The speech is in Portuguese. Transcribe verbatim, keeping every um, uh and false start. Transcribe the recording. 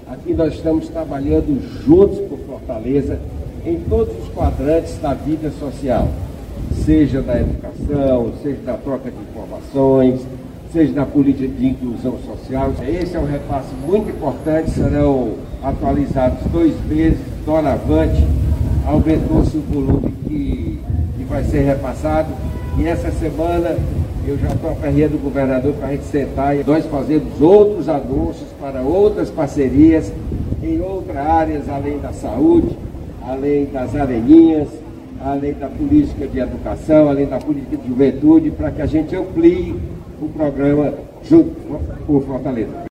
Aqui nós estamos trabalhando juntos por Fortaleza em todos os quadrantes da vida social, seja na educação, seja na troca de informações, seja na política de inclusão social. Esse é um repasse muito importante, serão atualizados dois meses, doravante, aumentou-se o volume que, que vai ser repassado, e essa semana eu já estou aperreando o governador para a gente sentar e nós fazemos outros anúncios para outras parcerias em outras áreas, além da saúde, além das areninhas, além da política de educação, além da política de juventude, para que a gente amplie o programa junto por Fortaleza.